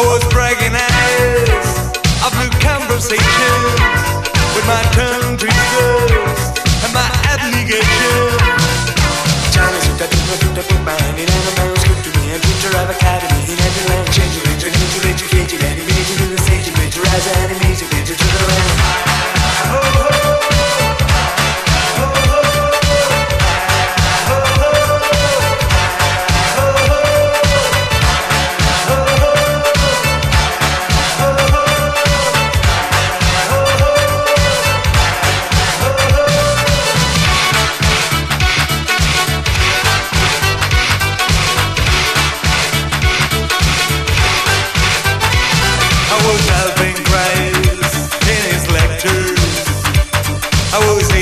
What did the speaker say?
was bragging eyes of new conversations with my tongue tweezers and my abnegation. China's with the put my hand in and the man's good to me and teacher of academy in every land. Change your nature, need to educate you, animate you to the stage, you made your eyes animate you, made you to the land. I was